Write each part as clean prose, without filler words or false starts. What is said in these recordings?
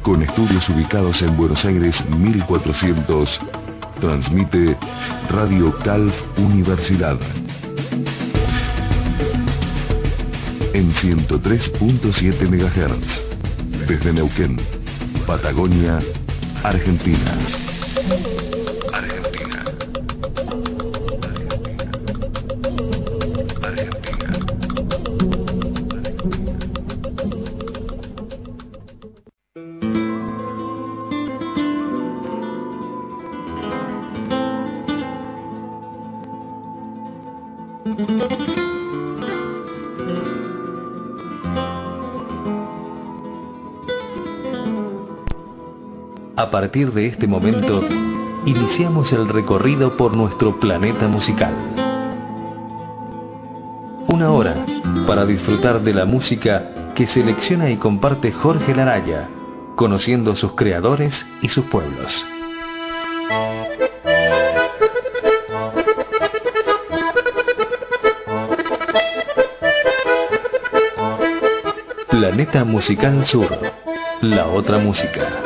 Con estudios ubicados en Buenos Aires 1400, transmite Radio Calf Universidad en 103.7 MHz, desde Neuquén, Patagonia, Argentina. A partir de este momento, iniciamos el recorrido por nuestro planeta musical. Una hora para disfrutar de la música que selecciona y comparte Jorge Laraya, conociendo a sus creadores y sus pueblos. Planeta Musical Sur, la otra música.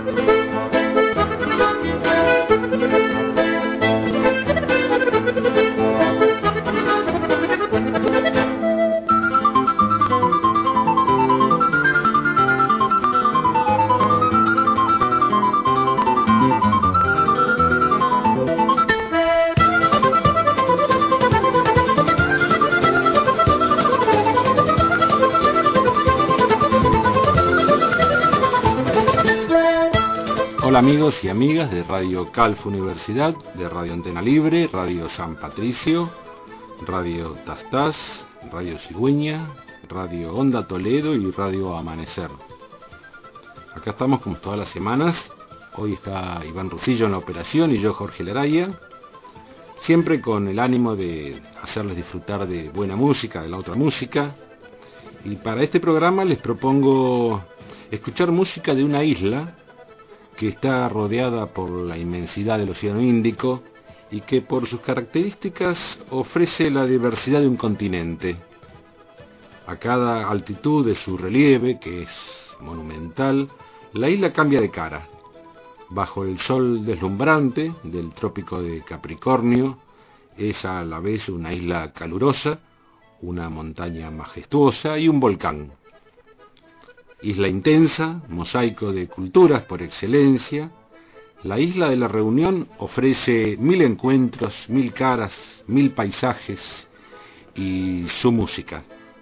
Hola amigos y amigas de Radio Calf Universidad, de Radio Antena Libre, Radio San Patricio, Radio Tastás, Radio Cigüeña, Radio Onda Toledo y Radio Amanecer. Acá estamos como todas las semanas. Hoy está Iván Rusillo en la operación y yo, Jorge Laraya, siempre con el ánimo de hacerles disfrutar de buena música, de la otra música. Y para este programa les propongo escuchar música de una isla que está rodeada por la inmensidad del Océano Índico y que por sus características ofrece la diversidad de un continente. A cada altitud de su relieve, que es monumental, la isla cambia de cara. Bajo el sol deslumbrante del trópico de Capricornio, es a la vez una isla calurosa, una montaña majestuosa y un volcán. Isla intensa, mosaico de culturas por excelencia, la isla de la Reunión ofrece 1000 encuentros, 1000 caras, 1000 paisajes y su música.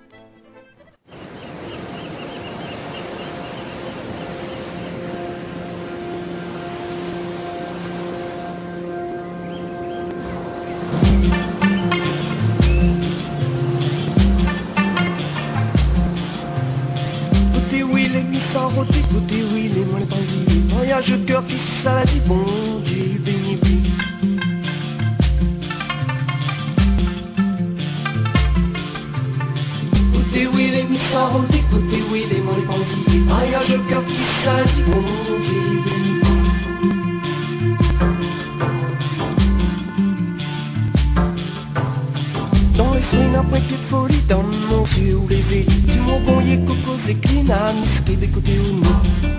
Je cœur qui ça dit bon Dieu béni oui. Côté oui les missards côté oui les mon bandits. Voyage au cœur qui ça dit bon Dieu béni oui. Dans les swings après que de folie dans mon vieux ou les vés. Du mon bon yé coco c'est clina misqué des côtés ou non.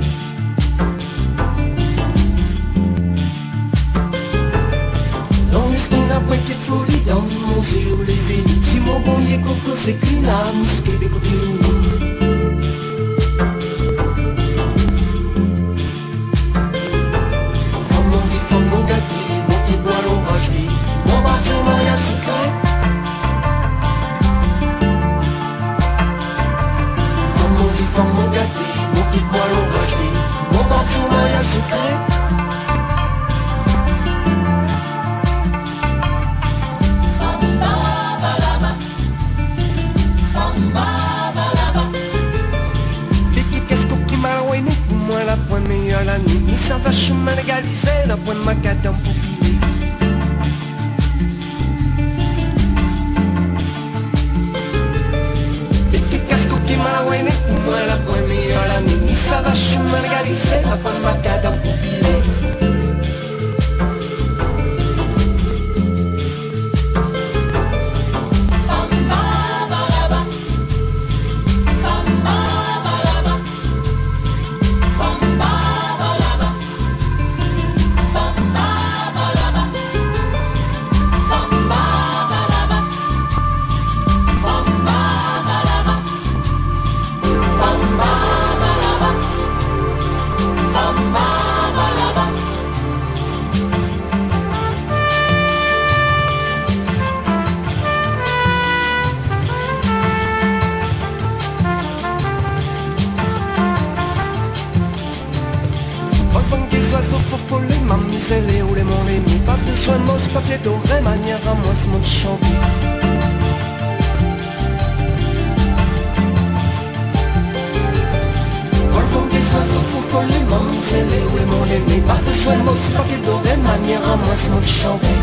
Che fuori da un museo le vedi, si muovono e con cose clinami, che vedo più. Fammo gatti, molti buoni baci, nuova giornata a secret. Fammo gatti, molti buoni baci, nuova giornata a secret. La nuit, mi sa va chemin légalisé, la pointe macadam pour filer. Et que casco qui m'a ouéné, pour moi la pointe meilleure la nuit, mi sa va chemin légalisé, la pointe macadam pour filer. papier doré, manière à moi ce monde chanté. Colbon des oiseaux pour coller, mamzelle, où est mon aimé? Pas besoin de mots, ce papier doré, manière à moi ce monde chanté.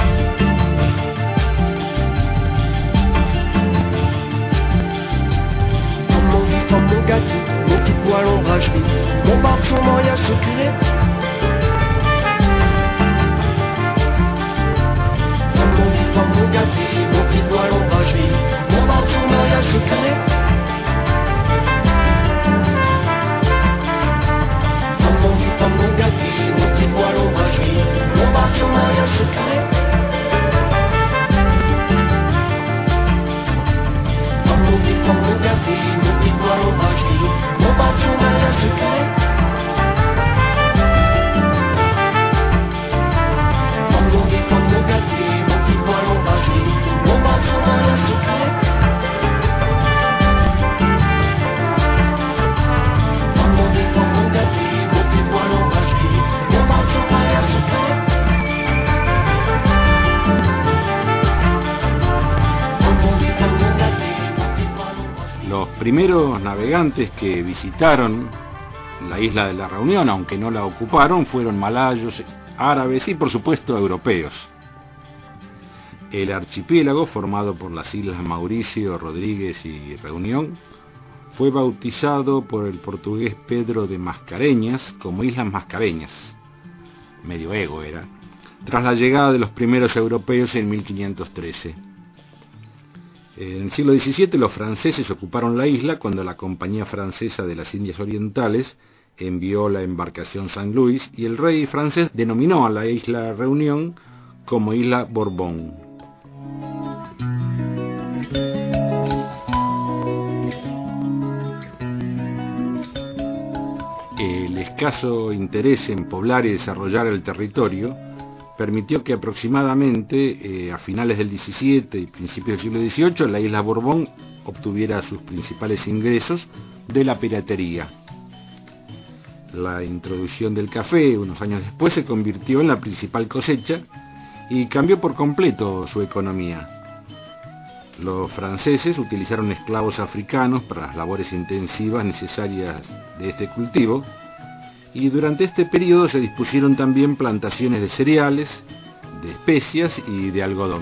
Mon gâteau, mon petit poil ombragerie, mon bâton mariage secret. Mon gâteau, mon petit poil ombragerie, mon bâton mariage secret. Mon gâteau, mon petit poil ombragerie, mon bâton mariage secret. Mon gâteau, mon petit poil ombragerie, mon bâton mariage secret. Mon gâteau, mon petit poil ombragerie, mon bâton mariage secret. Mon gâteau, mon petit poil ombragerie, mon bâton mariage secret. Los primeros navegantes que visitaron la isla de la Reunión, aunque no la ocuparon, fueron malayos, árabes y por supuesto europeos. El archipiélago, formado por las islas Mauricio, Rodríguez y Reunión, fue bautizado por el portugués Pedro de Mascareñas como Islas Mascareñas, medioevo era, tras la llegada de los primeros europeos en 1513. En el siglo XVII los franceses ocuparon la isla cuando la Compañía Francesa de las Indias Orientales envió la embarcación San Luis y el rey francés denominó a la isla Reunión como Isla Borbón. El escaso interés en poblar y desarrollar el territorio permitió que aproximadamente a finales del XVII y principios del siglo XVIII la isla Borbón obtuviera sus principales ingresos de la piratería. La introducción del café unos años después se convirtió en la principal cosecha y cambió por completo su economía. Los franceses utilizaron esclavos africanos para las labores intensivas necesarias de este cultivo, y durante este periodo se dispusieron también plantaciones de cereales, de especias y de algodón.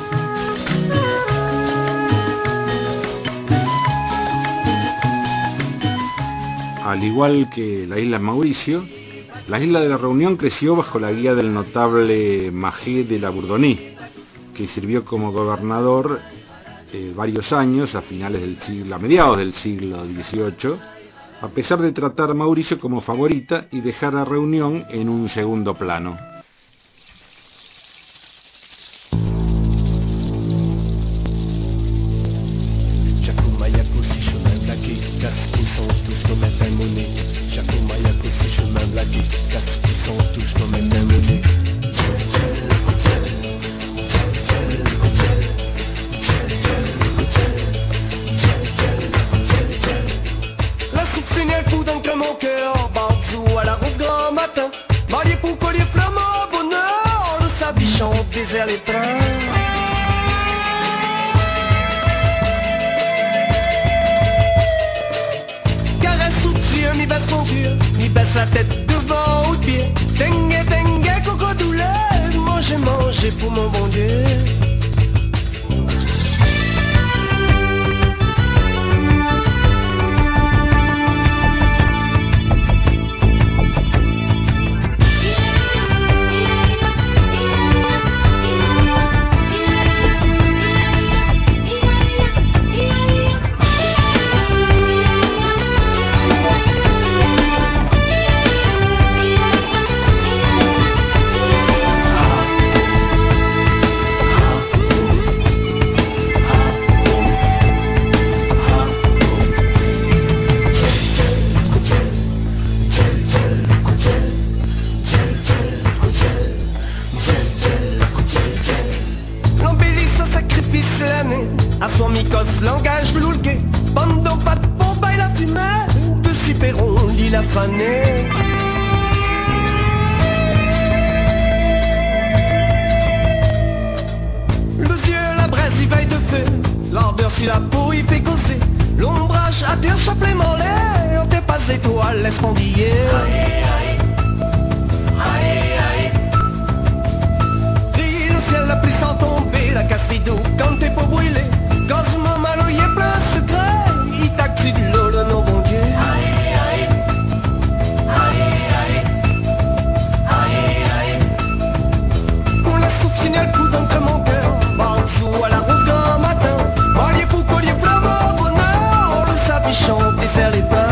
Al igual que la isla Mauricio, la isla de la Reunión creció bajo la guía del notable Magé de la Bourdonnais, que sirvió como gobernador varios años a mediados del siglo XVIII, a pesar de tratar a Mauricio como favorita y dejar a Reunión en un segundo plano. Vas-y, veille de feu, l'ardeur si la peau y fait causer. L'ombrage attire supplément l'air, on tes pas d'étoiles, laisse fondiller. Brille le ciel, la pluie sans tomber, la casserie d'eau quand t'es pas brûlé. Cosmo malo y est plein de secrets, il t'active de l'eau de nos bons dieux. On la soupe signale coup d'encre mon cœur, Barzou à la route d'un matin. Marié pour collier flamand, bonheur, le sabichon dessert les pains.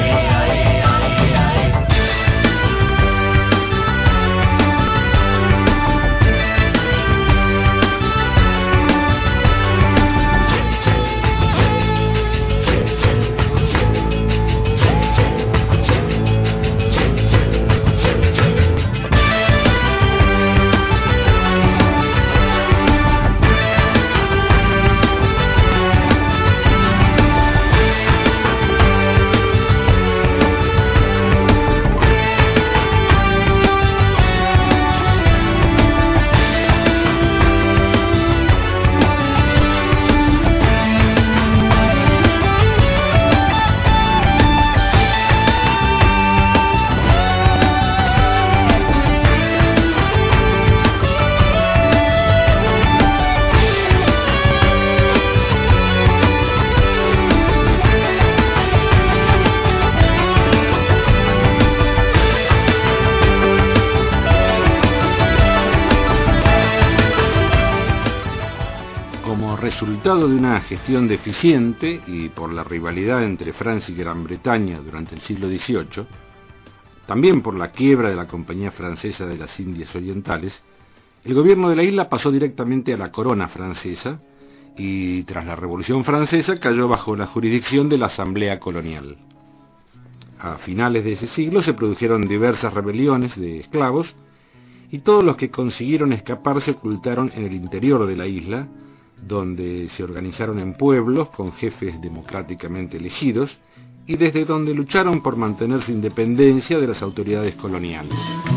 Resultado de una gestión deficiente y por la rivalidad entre Francia y Gran Bretaña durante el siglo XVIII, también por la quiebra de la Compañía Francesa de las Indias Orientales, el gobierno de la isla pasó directamente a la corona francesa y tras la Revolución Francesa cayó bajo la jurisdicción de la Asamblea Colonial. A finales de ese siglo se produjeron diversas rebeliones de esclavos y todos los que consiguieron escapar se ocultaron en el interior de la isla, donde se organizaron en pueblos con jefes democráticamente elegidos y desde donde lucharon por mantener su independencia de las autoridades coloniales.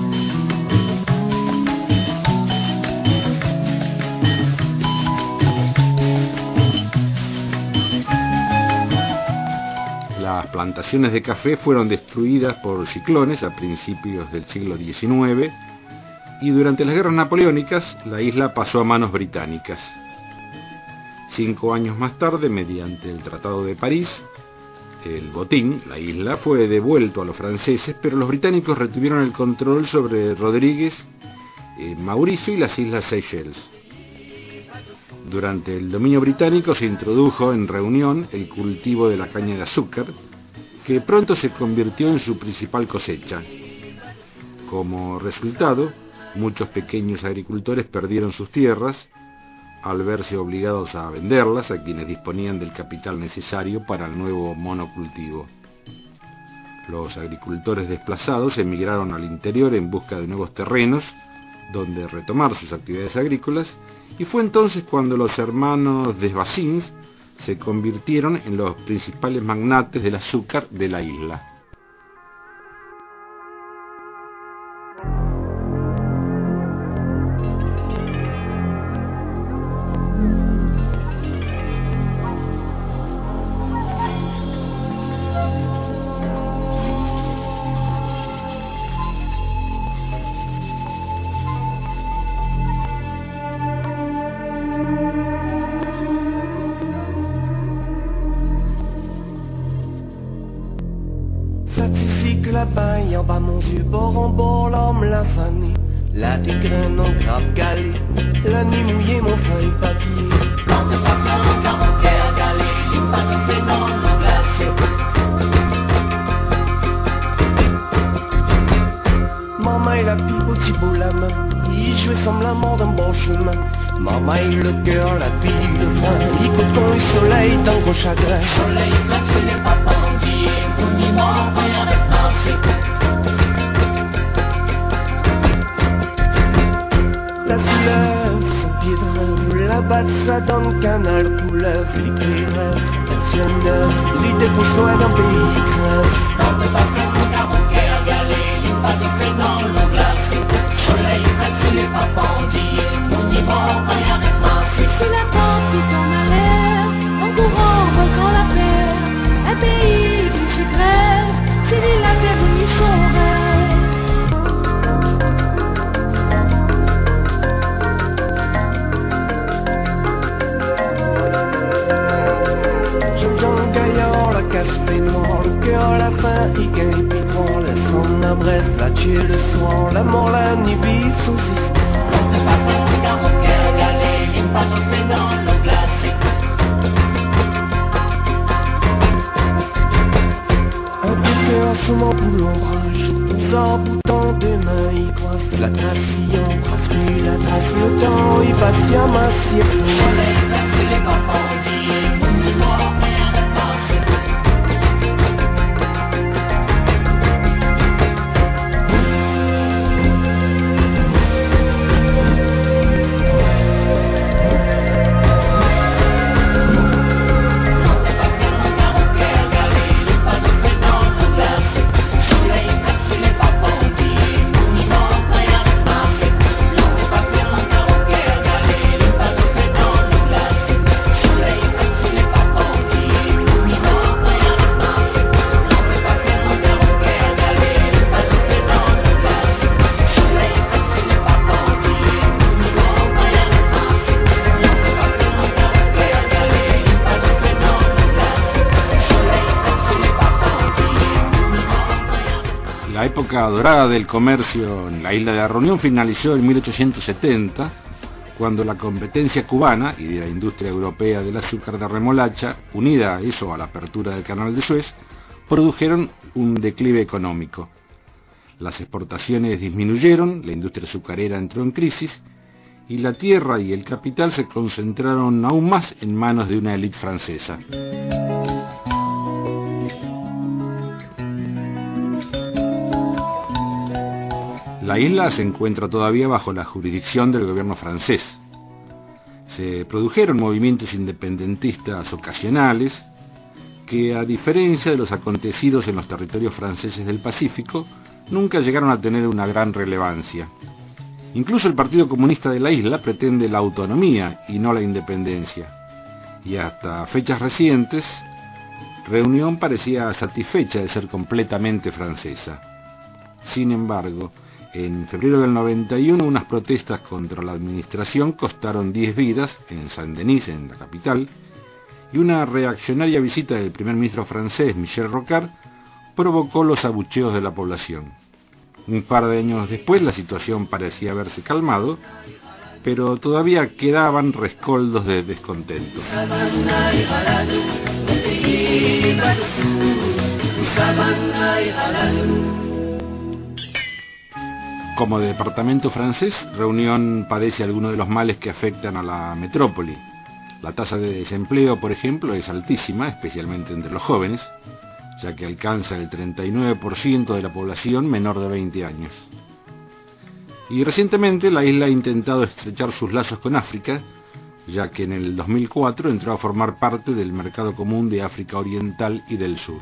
Las plantaciones de café fueron destruidas por ciclones a principios del siglo XIX y durante las guerras napoleónicas la isla pasó a manos británicas. 5 años más tarde, mediante el Tratado de París, el botín, la isla, fue devuelto a los franceses, pero los británicos retuvieron el control sobre Rodríguez, Mauricio y las Islas Seychelles. Durante el dominio británico se introdujo en Reunión el cultivo de la caña de azúcar, que pronto se convirtió en su principal cosecha. Como resultado, muchos pequeños agricultores perdieron sus tierras, al verse obligados a venderlas a quienes disponían del capital necesario para el nuevo monocultivo. Los agricultores desplazados emigraron al interior en busca de nuevos terrenos donde retomar sus actividades agrícolas, y fue entonces cuando los hermanos Desbasins se convirtieron en los principales magnates del azúcar de la isla. Là-bas, en bas, mon Dieu, bord en bord, l'homme l'a fané. Là, des graines en grappe galée, la nuit mouillée, mon feuille papier. Quand de pas faire un caractère galé, il pas de phénomène non glacé. Maman, il a pipe au thibault la main, il jouait semblement d'un bon chemin. Maman, il le cœur, la ville de frein, il coton le soleil dans gros chagrin. Soleil glacé, les papas dit, on y mord, rien avec la fleuve, son pied de là-bas ça donne canal couleuvre, l'éclaireur, pensionneur, il débouche loin d'un pays crève. Quand t'es pas faire un caractère galé, il pas de phénomène non glacé. Soleil glacé, les papas dit, on y mord, rien avec massé. C'est la i gagne piquant, laissant la Bresse, la tuer le soir, la mort, la nuit, vite sous Donde pasan carroquer, galets, limpanos, pénants, l'eau glacée. un bouquet en semant pour l'ombrage, aux arbres des mains, il coiffe la trace, il embrasse, puis la trace, le temps, il passe, y'a ma cirque. Soleil, verser les papas, dit, monde noir, rien de marché. La época dorada del comercio en la isla de la Reunión finalizó en 1870, cuando la competencia cubana y de la industria europea del azúcar de remolacha, unida a eso a la apertura del canal de Suez, produjeron un declive económico. Las exportaciones disminuyeron, la industria azucarera entró en crisis y la tierra y el capital se concentraron aún más en manos de una élite francesa. La isla se encuentra todavía bajo la jurisdicción del gobierno francés. Se produjeron movimientos independentistas ocasionales que, a diferencia de los acontecidos en los territorios franceses del Pacífico, nunca llegaron a tener una gran relevancia. Incluso el Partido Comunista de la isla pretende la autonomía y no la independencia. Y hasta fechas recientes, Reunión parecía satisfecha de ser completamente francesa. Sin embargo, en febrero del 91, unas protestas contra la administración costaron 10 vidas en Saint-Denis, en la capital, y una reaccionaria visita del primer ministro francés, Michel Rocard, provocó los abucheos de la población. Un par de años después, la situación parecía haberse calmado, pero todavía quedaban rescoldos de descontento. Como departamento francés, Reunión padece algunos de los males que afectan a la metrópoli. La tasa de desempleo, por ejemplo, es altísima, especialmente entre los jóvenes, ya que alcanza el 39% de la población menor de 20 años. Y recientemente la isla ha intentado estrechar sus lazos con África, ya que en el 2004 entró a formar parte del Mercado Común de África Oriental y del Sur.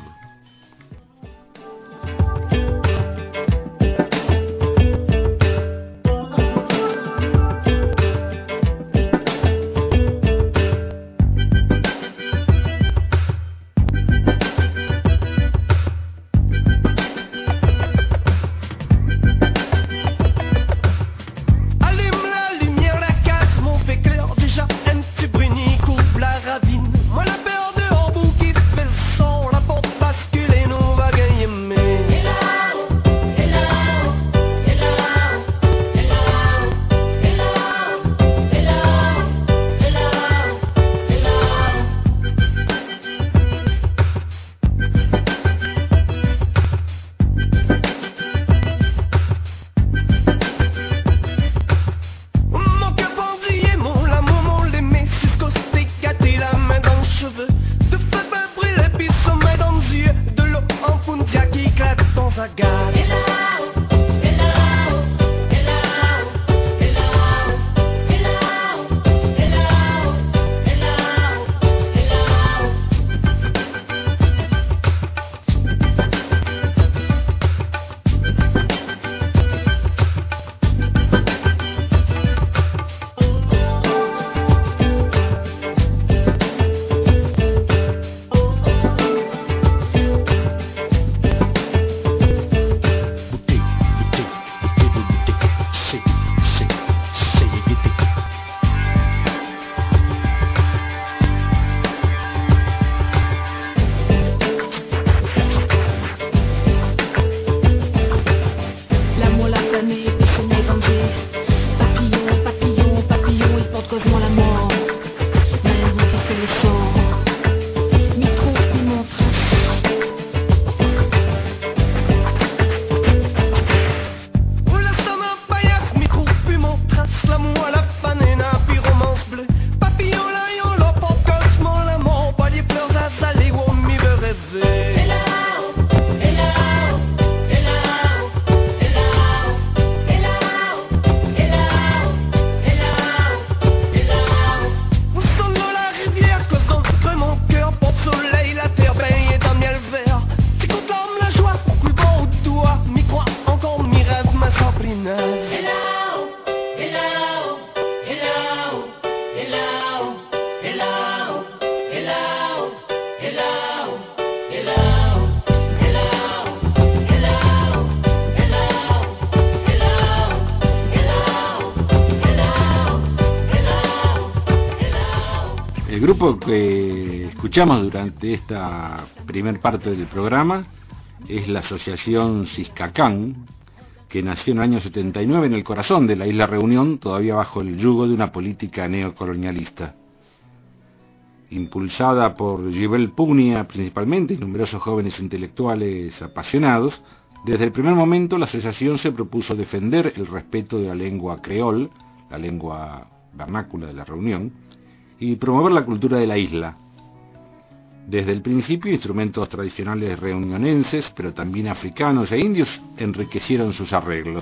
grupo que escuchamos durante esta primer parte del programa es la asociación Ciscacán, que nació en el año 79 en el corazón de la isla Reunión, todavía bajo el yugo de una política neocolonialista. Impulsada por Gibel Pugnia principalmente y numerosos jóvenes intelectuales apasionados, desde el primer momento la asociación se propuso defender el respeto de la lengua creol, la lengua vernácula de la Reunión, y promover la cultura de la isla. Desde el principio, instrumentos tradicionales reunionenses, pero también africanos e indios, enriquecieron sus arreglos.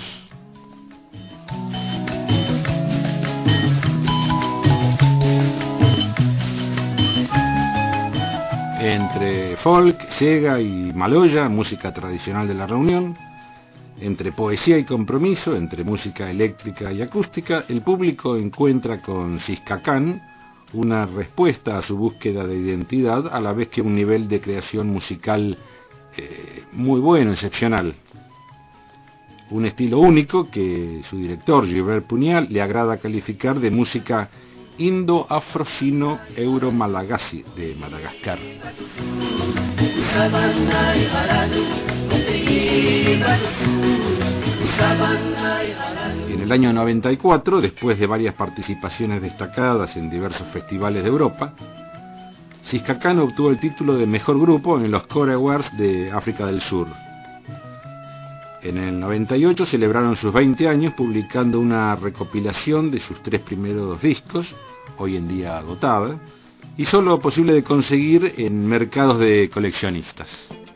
Entre folk, sega y maloya, música tradicional de la Reunión, entre poesía y compromiso, entre música eléctrica y acústica, el público encuentra con Ciscacán una respuesta a su búsqueda de identidad, a la vez que un nivel de creación musical muy bueno, excepcional. Un estilo único que su director, Gilbert Punial, le agrada calificar de música indo-afro-sino-euro-malagasy de Madagascar. En el año 94, después de varias participaciones destacadas en diversos festivales de Europa, Ciscacán obtuvo el título de Mejor Grupo en los Core Awards de África del Sur. En el 98 celebraron sus 20 años publicando una recopilación de sus 3 primeros discos, hoy en día agotada, y solo posible de conseguir en mercados de coleccionistas.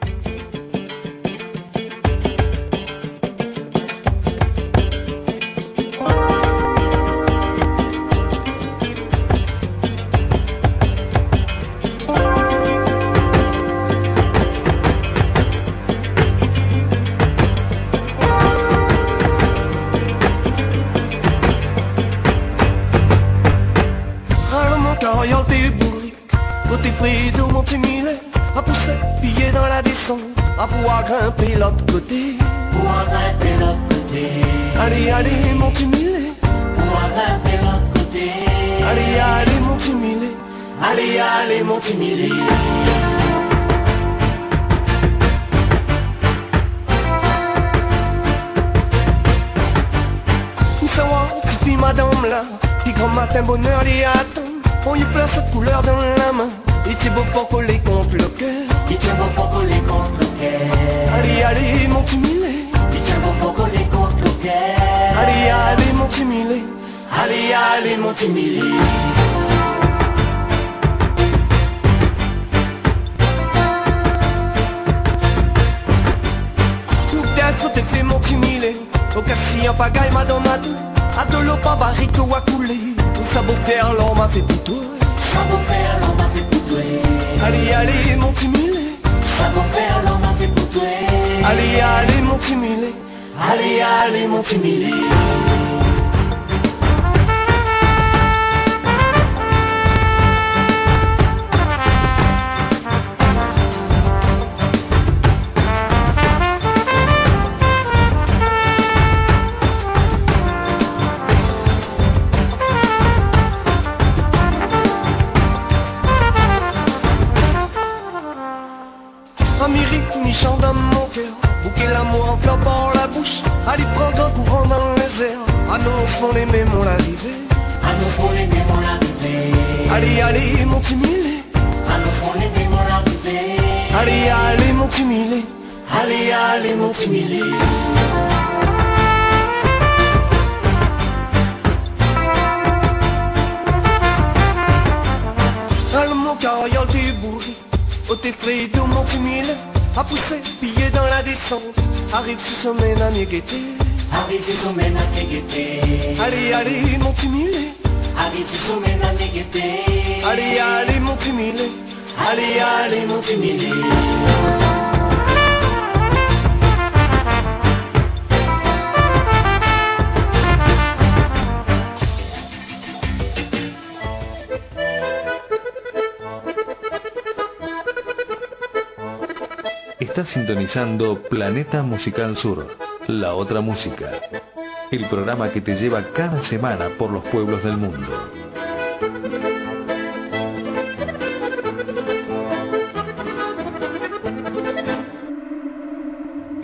Estás sintonizando Planeta Musical Sur, la otra música, el programa que te lleva cada semana por los pueblos del mundo.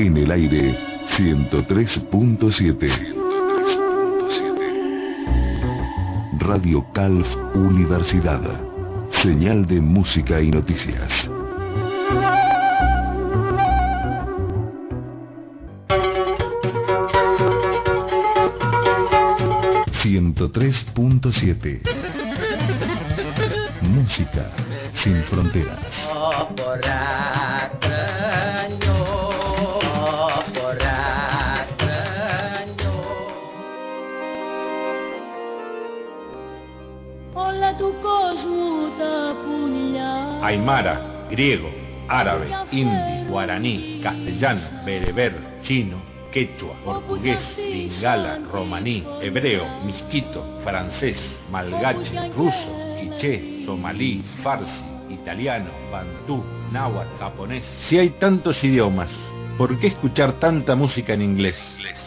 En el aire 103.7. Radio Calf Universidad. Señal de música y noticias. ...103.7... Música sin fronteras. Aymara, griego, árabe, hindi, guaraní, castellano, bereber, chino, quechua, portugués, lingala, romaní, hebreo, misquito, francés, malgache, ruso, quiché, somalí, farsi, italiano, bantú, náhuatl, japonés. Si hay tantos idiomas, ¿por qué escuchar tanta música en inglés?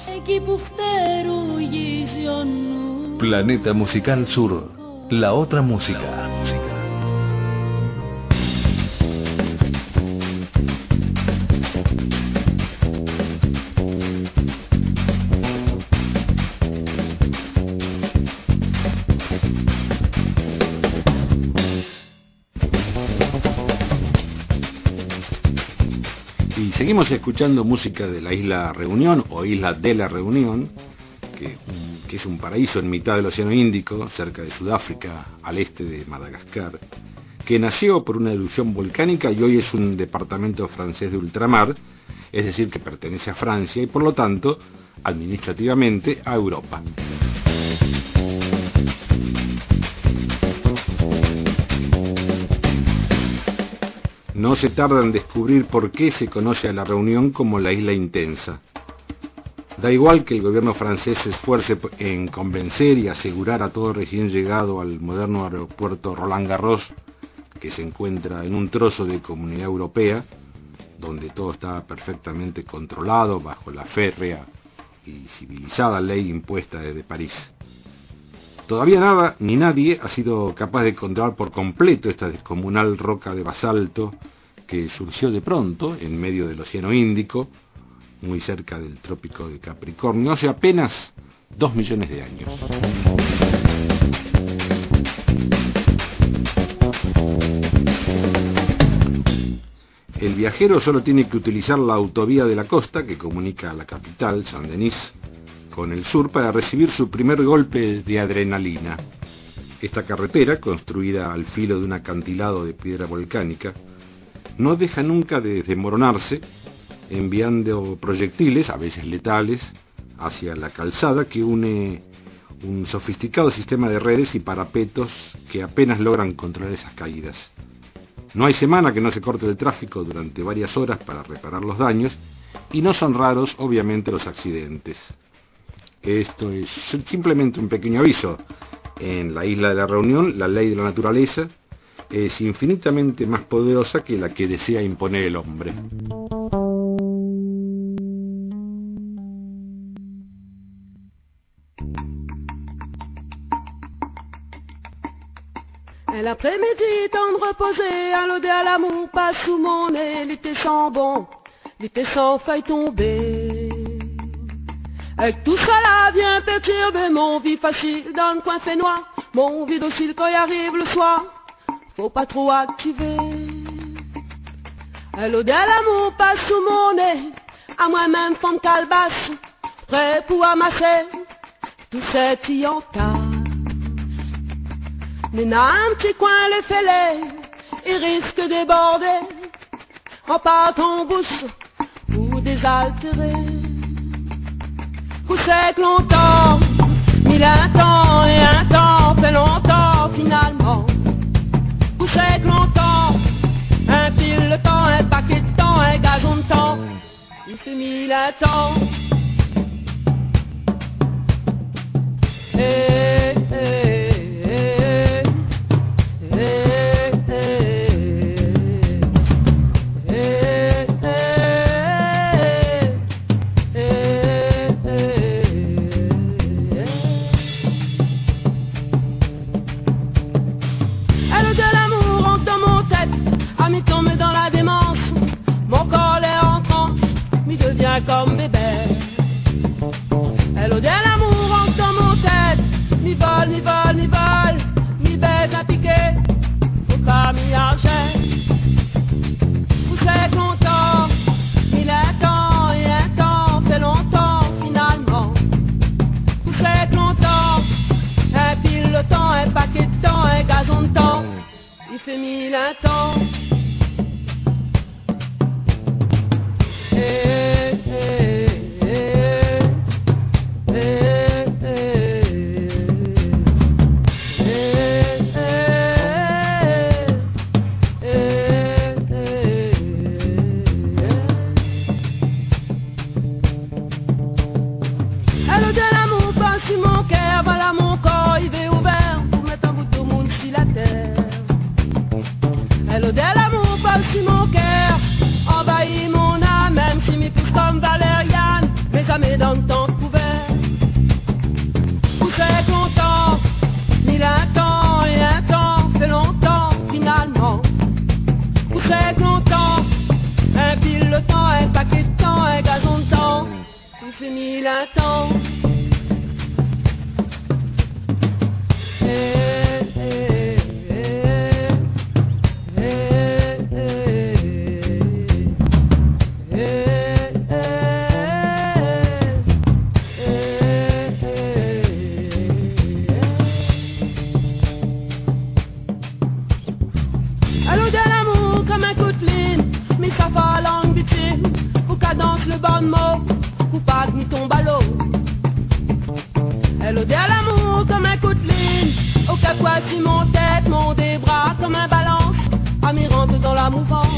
Planeta Musical Sur, la otra música. Seguimos escuchando música de la isla Reunión o isla de la Reunión, que es un paraíso en mitad del Océano Índico, cerca de Sudáfrica, al este de Madagascar, que nació por una erupción volcánica y hoy es un departamento francés de ultramar, es decir, que pertenece a Francia y por lo tanto, administrativamente, a Europa. No se tarda en descubrir por qué se conoce a la Reunión como la isla intensa. Da igual que el gobierno francés se esfuerce en convencer y asegurar a todo recién llegado al moderno aeropuerto Roland Garros, que se encuentra en un trozo de Comunidad Europea, donde todo está perfectamente controlado bajo la férrea y civilizada ley impuesta desde París. Todavía nada ni nadie ha sido capaz de controlar por completo esta descomunal roca de basalto que surgió de pronto en medio del Océano Índico, muy cerca del trópico de Capricornio, hace apenas 2 millones de años. El viajero solo tiene que utilizar la autovía de la costa que comunica a la capital, Saint-Denis, con el sur para recibir su primer golpe de adrenalina. Esta carretera, construida al filo de un acantilado de piedra volcánica, no deja nunca de desmoronarse, enviando proyectiles, a veces letales, hacia la calzada que une un sofisticado sistema de redes y parapetos que apenas logran controlar esas caídas. No hay semana que no se corte el tráfico durante varias horas para reparar los daños, y no son raros, obviamente, los accidentes. Esto es simplemente un pequeño aviso. En la isla de la Reunión, la ley de la naturaleza es infinitamente más poderosa que la que desea imponer el hombre. L'après-midi, temps de reposer, un lot à l'amour passe sous mon nez, l'été sent bon, l'été sans feuilles tombées. Avec tout cela vient perturber mon vie facile dans le coin fait noir, mon vie docile quand y arrive le soir, faut pas trop activer. Un lot à l'amour passe sous mon nez, à moi-même fond de calebasse, prêt pour amasser tout cet yanta. Nena, un petit coin les fêlés, il risque de déborder, en partant en bouche pour désaltérer. Où c'est que longtemps, 1000 ans et un temps fait longtemps finalement. Où c'est que longtemps, un fil de temps, un paquet de temps, un gazon de temps, il fait 1000 ans. aussi mon cœur, envahit mon âme, même si m'y pousse comme Valériane, mes amis dans le temps couvert. Où c'est que longtemps, mille un temps et un temps, fait longtemps finalement. Où c'est que longtemps, un pile de temps, un paquet de temps, un gazon de temps, il fait mille un temps. Elle odiait l'amour comme un coup de ligne, au capois sur mon tête, mon des bras comme un balance, amirante dans la mouvance.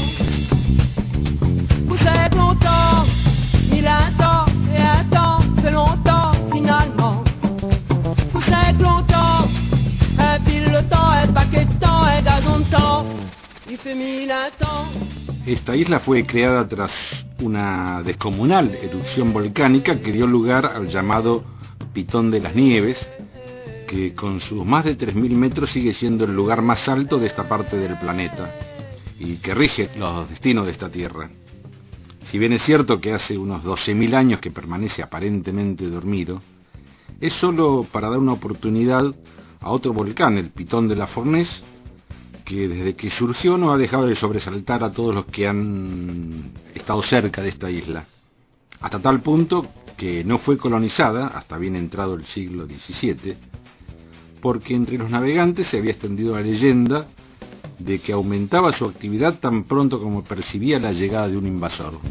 Où c'est longtemps, mille un temps et un temps, fait longtemps finalement. Où c'est longtemps, un pile de temps, un paquet de temps, un gazon de temps, il fait mille un temps. Esta isla fue creada tras una descomunal erupción volcánica que dio lugar al llamado Pitón de las Nieves, que con sus más de 3.000 metros sigue siendo el lugar más alto de esta parte del planeta y que rige los destinos de esta tierra. Si bien es cierto que hace unos 12.000 años que permanece aparentemente dormido, es solo para dar una oportunidad a otro volcán, el Pitón de la Fournaise, que desde que surgió no ha dejado de sobresaltar a todos los que han estado cerca de esta isla, hasta tal punto que no fue colonizada hasta bien entrado el siglo XVII, porque entre los navegantes se había extendido la leyenda de que aumentaba su actividad tan pronto como percibía la llegada de un invasor.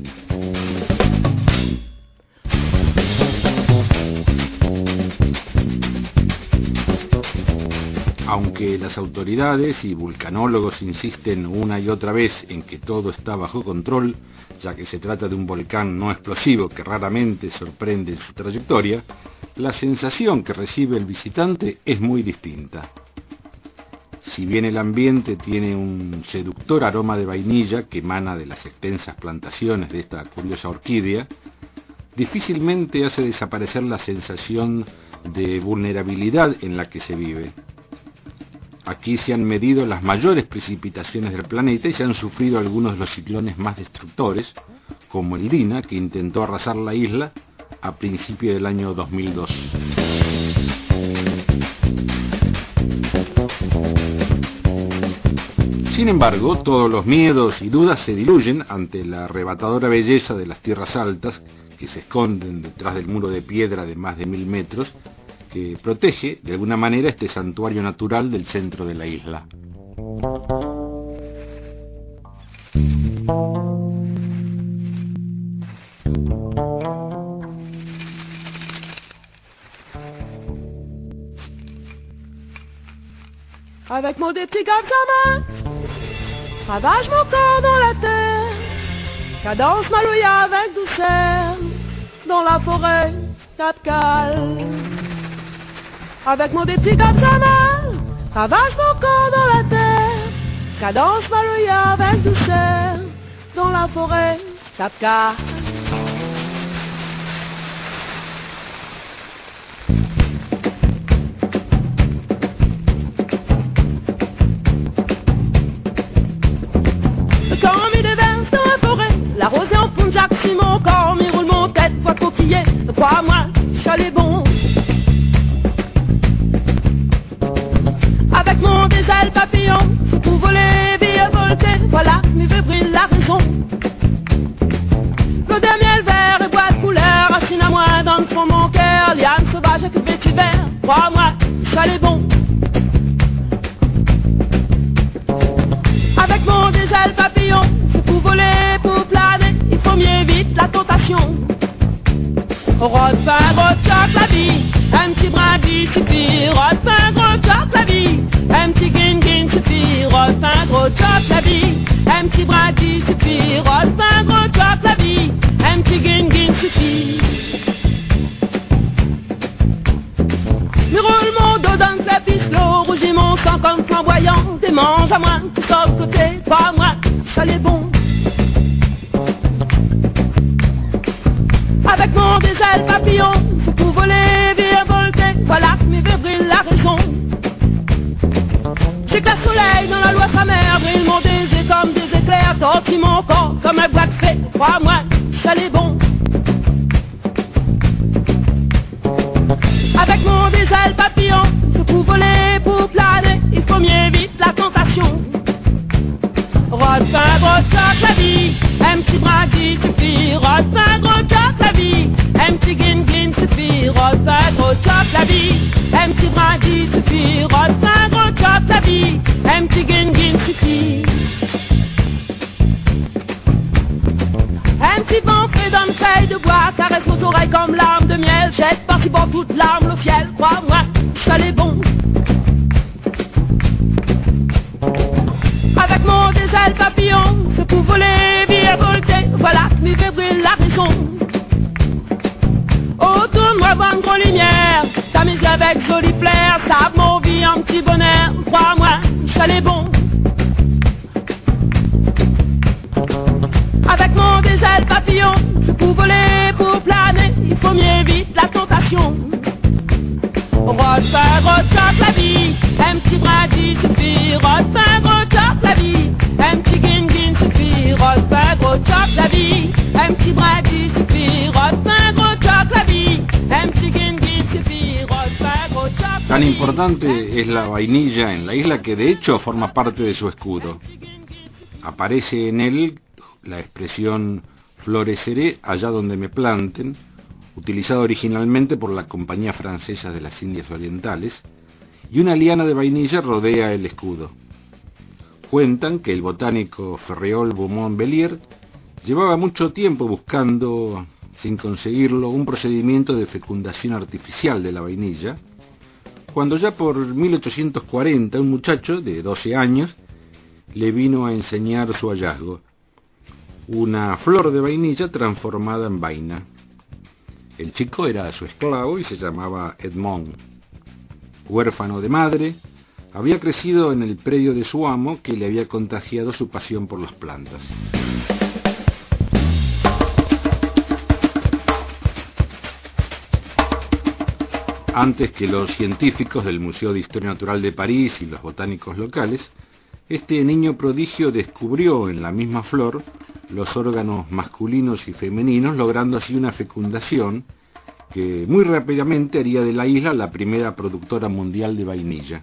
Aunque las autoridades y vulcanólogos insisten una y otra vez en que todo está bajo control, ya que se trata de un volcán no explosivo que raramente sorprende en su trayectoria, la sensación que recibe el visitante es muy distinta. Si bien el ambiente tiene un seductor aroma de vainilla que emana de las extensas plantaciones de esta curiosa orquídea, difícilmente hace desaparecer la sensación de vulnerabilidad en la que se vive. Aquí se han medido las mayores precipitaciones del planeta y se han sufrido algunos de los ciclones más destructores, como el Dina, que intentó arrasar la isla a principios del año 2002. Sin embargo, todos los miedos y dudas se diluyen ante la arrebatadora belleza de las tierras altas que se esconden detrás del muro de piedra de más de 1000 metros, que protege de alguna manera este santuario natural del centro de la isla. Avec mon petit gars comme ravage mon corps dans la terre, cadence malouilla avec douceur, dans la forêt capcale. Avec mon petit gars comme ravage mon corps dans la terre, cadence malouilla avec douceur, dans la forêt capcale. Quand m'y déverse dans la forêt, la rosée en Punjab, si mon corps m'y roule mon tête, voix coquiller, crois-moi, chalet bon. Avec mon désel papillon, pour voler, virevolter, voilà, m'y brille la raison. L'eau de miel vert et bois de couleur, assine à moi dans le fond de mon cœur, liane sauvage avec le vêtu vert, crois-moi, chalet bon. Avec mon désel papillon, pour voler, pour planer, il faut mieux vite la tentation. Rôde fin, gros choc la vie, un petit brindis suffit. Rôde fin, gros choc la vie, un petit guin suffit. Rôde fin, gros choc la vie, un petit brindis suffit. Rôde fin, gros choc la vie, un petit guin suffit. Me roule mon dos dans le clapislo, rougit mon sang comme flamboyant. Des manches à moi, qui sort de côté, pas moi, ça les avril m'ont baisé comme des éclairs, tortille mon corps comme un bois de fée. Crois-moi, ça l'est bon. Avec mon diesel papillon, je peux voler pour planer, il faut mieux vite la tentation. Rod-pain, gros choc la vie, un petit brindis suffit. Rod-pain, gros choc la vie, un petit guin-guin suffit. Rod-pain, gros choc la vie, un petit brindis suffit. Rod-pain, gros choc la vie, un petit guin-guin suffit. Un petit vent fait dans une feuille de bois, caresse vos oreilles comme larmes de miel. Jette par-ci bord toute larme au fiel, crois-moi, ça l'est bon. Avec mon diesel papillon, je peux voler, via volter, voilà, mi brûle la raison. Autour de moi, bonne grosse lumière, t'amuses avec joli flair, ça mon vie en petit bonheur, crois-moi, ça l'est bon. Avec mon diesel papillon, je peux voler pour planer, il faut mieux vite la tentation. Rod-pain, gros choc la vie, un petit brindis suffit. Rod-pain, gros choc la vie, un petit guin-guin suffit. Rod-pain, gros choc la vie, un petit brindis suffit. Rod-pain, gros choc la vie, un petit guin-guin suffit. Rod-pain, gros choc la Tan vie. importante es la vainilla en la isla que de hecho forma parte de su escudo. Aparece en él la expresión floreceré allá donde me planten, utilizada originalmente por la Compañía Francesa de las Indias Orientales, y una liana de vainilla rodea el escudo. Cuentan que el botánico Ferréol Beaumont-Bellier llevaba mucho tiempo buscando, sin conseguirlo, un procedimiento de fecundación artificial de la vainilla, cuando ya por 1840 un muchacho de 12 años le vino a enseñar su hallazgo, una flor de vainilla transformada en vaina. El chico era su esclavo y se llamaba Edmond. Huérfano de madre, había crecido en el predio de su amo, que le había contagiado su pasión por las plantas. Antes que los científicos del Museo de Historia Natural de París y los botánicos locales, este niño prodigio descubrió en la misma flor los órganos masculinos y femeninos, logrando así una fecundación que muy rápidamente haría de la isla la primera productora mundial de vainilla.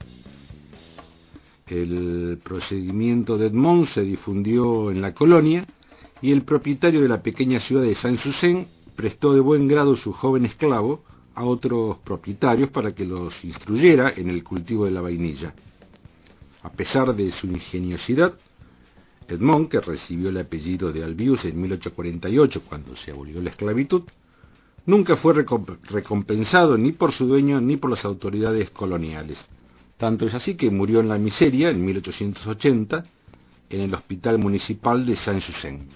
El procedimiento de Edmond se difundió en la colonia y el propietario de la pequeña ciudad de Saint-Suzain prestó de buen grado su joven esclavo a otros propietarios para que los instruyera en el cultivo de la vainilla. A pesar de su ingeniosidad, Edmond, que recibió el apellido de Albius en 1848, cuando se abolió la esclavitud, nunca fue recompensado ni por su dueño ni por las autoridades coloniales. Tanto es así que murió en la miseria en 1880 en el Hospital Municipal de Saint-Suzain.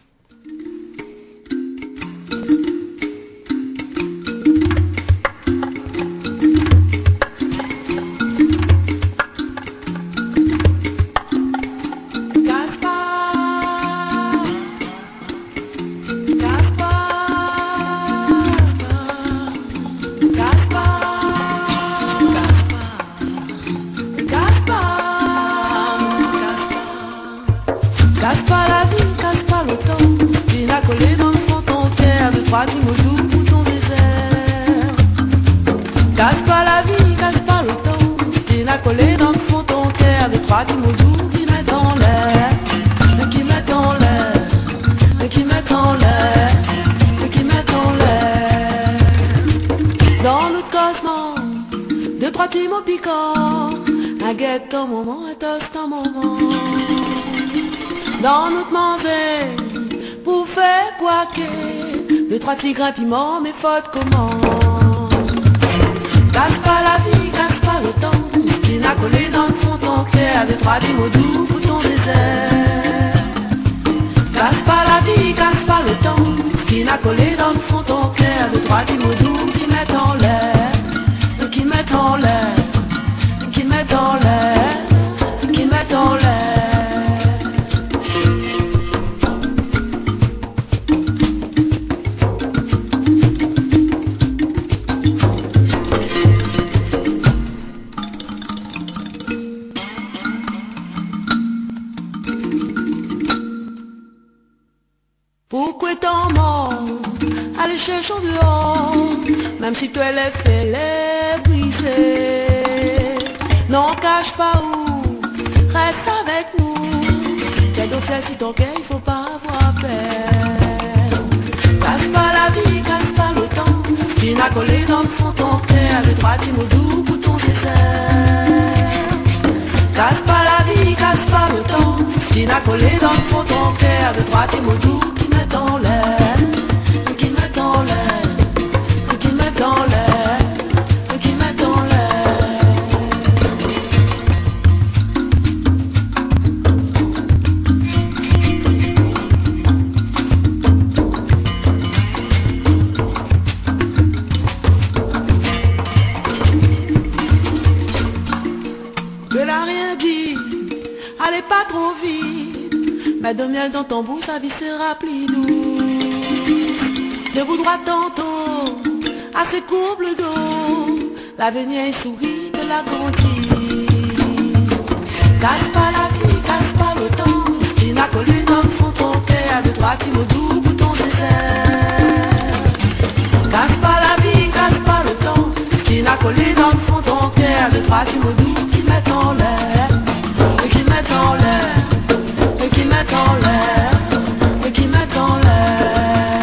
Tigre, piment, mes fautes comment. Casse pas la vie, casse pas le temps. Tu n'as collé dans le fond ton cœur des trois petits mots doux pour ton désert. Casse pas la vie, casse pas le temps. Tu n'as collé dans le fond ton cœur des trois petits mots doux qui mettent en l'air, qui mettent en l'air, qui mettent en l'air, qui mettent en l'air. Beaucoup étant mort, allez chercher en dehors, même si toi les fait les briser. Non, cache pas où, reste avec nous. T'es d'office si ton cœur, il faut pas avoir peur. Casse pas la vie, casse pas le temps. Tu n'as collé dans le fond ton cœur, les trois petits mots doux pour ton désert. Casse pas la vie, casse pas le temps. Tu n'as collé dans le fond ton cœur, les trois petits mots doux qui mettent en l'air, qui mettent en l'air, qui mettent en l'air, qui mettent en l'air. Allez pas trop vite, mets de miel dans ton bout, sa vie sera plus douce. Debout droit tantôt, à ses courbes le dos, l'avenir il sourit de la grandit. Casse pas la vie, casse pas le temps, tu n'as collé dans le fond ton cœur, de trois petits mots doux pour ton désert. Casse pas la vie, casse pas le temps, tu n'as collé dans le fond ton cœur, de trois petits mots doux qui mettent en l'air. Qui mettent en l'air, qui mettent en l'air, qui mettent en l'air.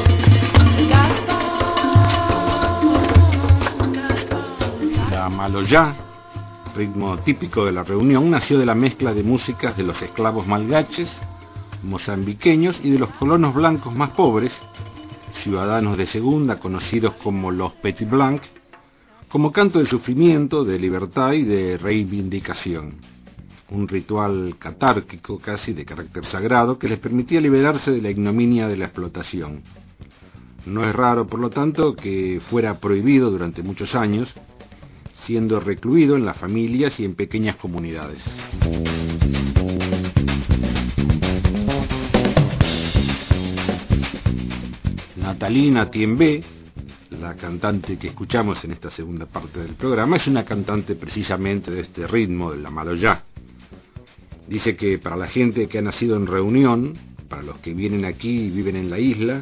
La maloya, ritmo típico de la Reunión, nació de la mezcla de músicas de los esclavos malgaches, mozambiqueños y de los colonos blancos más pobres, ciudadanos de segunda conocidos como los Petit Blancs, como canto de sufrimiento, de libertad y de reivindicación. Un ritual catárquico casi de carácter sagrado que les permitía liberarse de la ignominia de la explotación. No es raro, por lo tanto, que fuera prohibido durante muchos años, siendo recluido en las familias y en pequeñas comunidades. Natalina Tiembé, la cantante que escuchamos en esta segunda parte del programa, es una cantante precisamente de este ritmo, de la maloya. Dice que para la gente que ha nacido en Reunión, para los que vienen aquí y viven en la isla,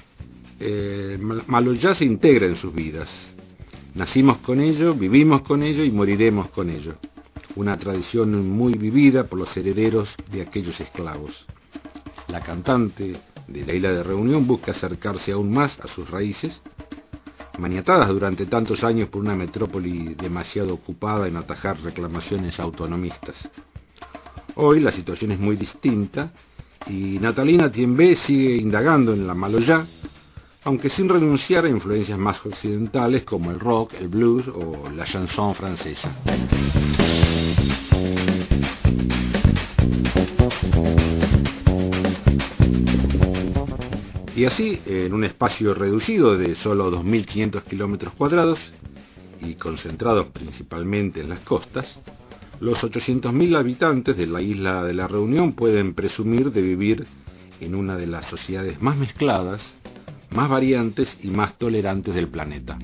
maloya se integra en sus vidas. Nacimos con ello, vivimos con ello y moriremos con ello. Una tradición muy vivida por los herederos de aquellos esclavos. La cantante de la isla de Reunión busca acercarse aún más a sus raíces, maniatadas durante tantos años por una metrópoli demasiado ocupada en atajar reclamaciones autonomistas. Hoy la situación es muy distinta y Natalina Tiembé sigue indagando en la maloya, aunque sin renunciar a influencias más occidentales como el rock, el blues o la chanson francesa. Y así, en un espacio reducido de solo 2.500 kilómetros cuadrados y concentrados principalmente en las costas, los 800.000 habitantes de la isla de la Reunión pueden presumir de vivir en una de las sociedades más mezcladas, más variantes y más tolerantes del planeta.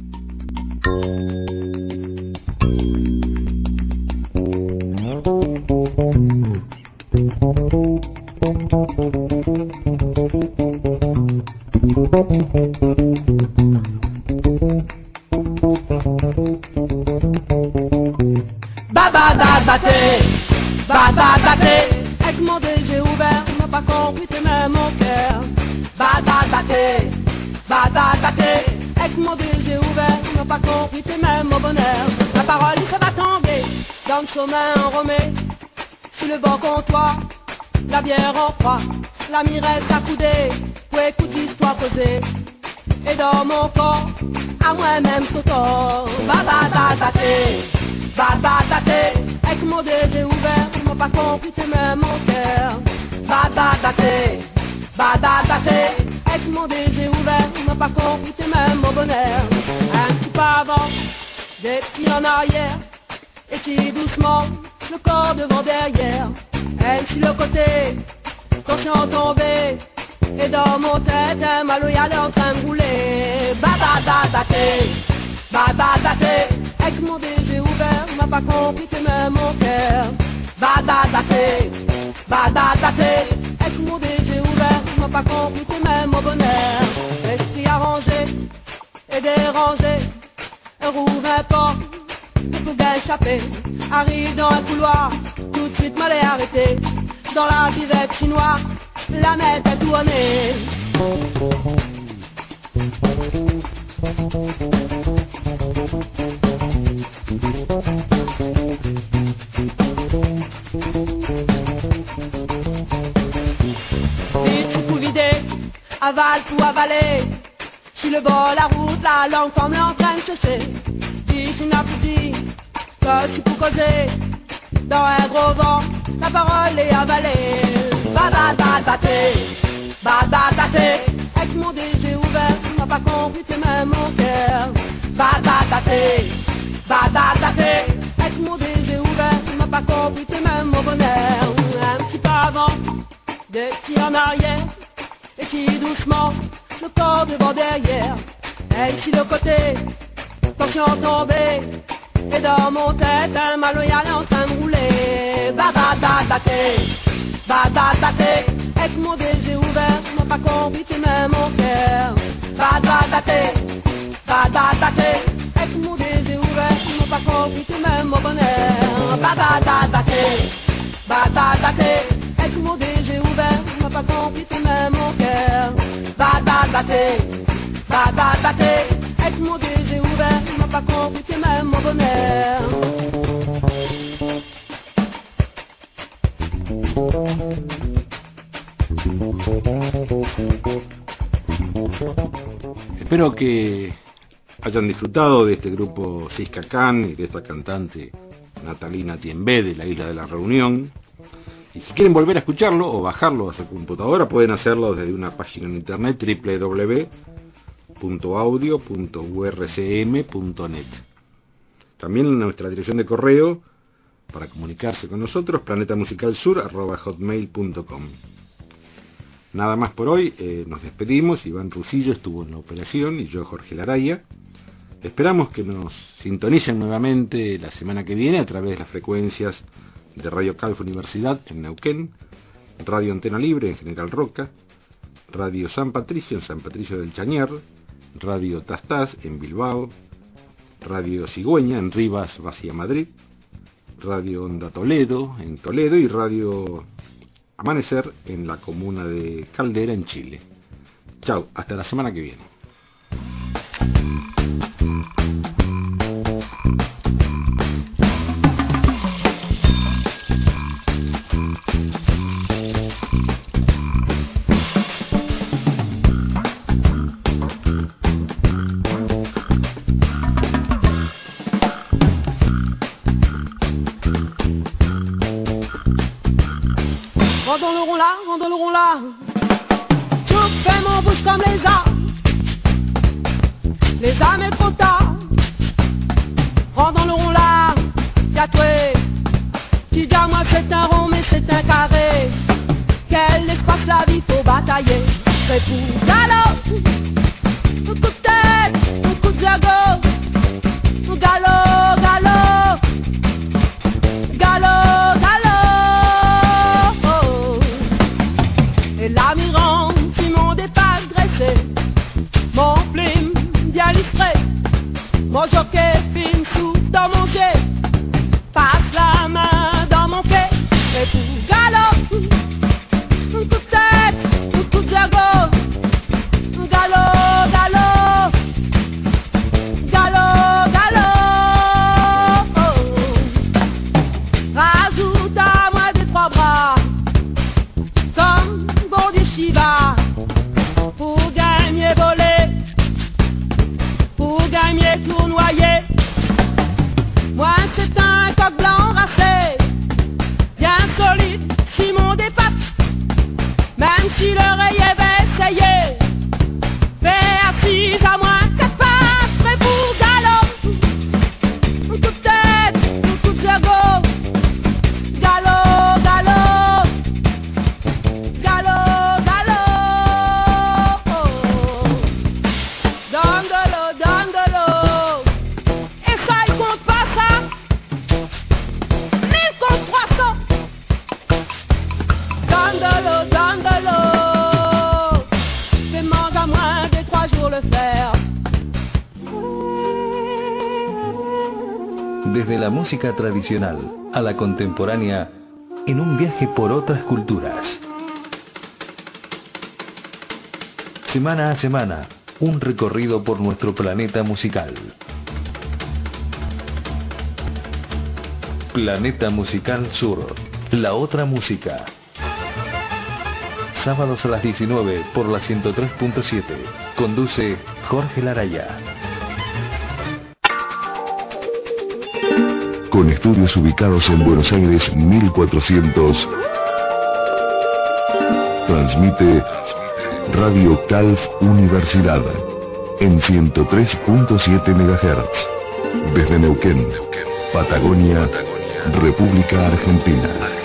Badaté, avec mon DG ouvert, on n'a pas compris, t'es même mon cœur. Badaté, avec mon DG ouvert, on n'a pas compris, t'es même mon bonheur. La parole, ça va tomber, dans le chemin enrhumé, sur le banc comptoir, la bière en froid, la mirette accoudée, pour écouter l'histoire posée. Et dans mon corps, à moi-même ce corps, badaté, avec mon DG ouvert, on n'a pas compris, t'es même mon cœur. Badaté, avec mon DG ouvert, on n'a pas compris, t'es même mon bonheur. Un petit pas avant, des pieds en arrière, et si doucement, le corps devant derrière. Et sur le côté, conscient tombé, et dans mon tête, un maloya est en train de rouler. Badaté, avec mon DG ouvert, on n'a pas compris, t'es même mon cœur. Badaté, avec mon DG ouvert, on n'a pas compris, t'es même est dérangé, rouvre un port, pour échapper, arrive dans un couloir, tout de suite mal est arrêté, dans la buvette chinoise, la messe est tournée. Vite, tout vider, avale tout avaler. Si le bol, la route, la langue semble en train de cesser. Si tu n'as plus dit que tu peux causer, dans un gros vent, la parole est avalée. Badaté, avec mon DG ouvert, tu m'as pas compris, t'es même mon cœur. Badaté, avec mon DG ouvert, tu m'as pas compris, t'es même mon bonheur. Un petit pas avant, deux petits en arrière, et qui doucement, le corps devant derrière. Et si le côté, tension tombée, et dans mon tête, un maloyal est en train de rouler. Badaté, avec mon DG ouvert, tu m'as pas compris, t'es même mon cœur. Badaté, avec mon DG ouvert, tu m'as pas compris, t'es même mon bonheur. Badaté, avec mon DG ouvert, tu m'as pas compris, t'es même mon cœur. Badaté, avec mon DG ouvert, tu m'as pas compris, t'es même mon bonheur. Espero que hayan disfrutado de este grupo Siska Khan y de esta cantante Natalina Tiembé de la Isla de la Reunión. Y si quieren volver a escucharlo o bajarlo a su computadora, pueden hacerlo desde una página en internet www.audio.urcm.net. También en nuestra dirección de correo para comunicarse con nosotros, planetamusicalsur@hotmail.com. Nada más por hoy, nos despedimos. Iván Rusillo estuvo en la operación y yo, Jorge Laraya. Esperamos que nos sintonicen nuevamente la semana que viene a través de las frecuencias de Radio Calf Universidad en Neuquén, Radio Antena Libre en General Roca, Radio San Patricio en San Patricio del Chañar, Radio Tastás en Bilbao, Radio Cigüeña en Rivas, Vacia, Madrid, Radio Onda Toledo en Toledo y Radio Amanecer en la comuna de Caldera en Chile. Chao, hasta la semana que viene. Rendons le rond là, je fais mon bouche comme les âmes est trop tard. Rendons le rond là, y'a toi, tu dis à moi c'est un rond mais c'est un carré. Quel espace la vie faut batailler, c'est pour galop, un coup de tête, un coup de diago, galop, galop, galop, galop. Et l'amirant Simon des pas dressé, mon plume bien listré, mon jockey film sous dans mon pied, passe la main dans mon pied, et tout galop, un coup de tête, un coup de diago, galop, galop, galop, galop, rajoute à moi des trois bras, comme bon du Shiva, pour gagner voler, pour gagner tournoyer. la música tradicional a la contemporánea en un viaje por otras culturas. Semana a semana, un recorrido por nuestro planeta musical. Planeta Musical Sur, la otra música. Sábados a las 19 por la 103.7. Conduce Jorge Laraya. Con estudios ubicados en Buenos Aires 1400, transmite Radio Calf Universidad en 103.7 MHz desde Neuquén, Patagonia, República Argentina.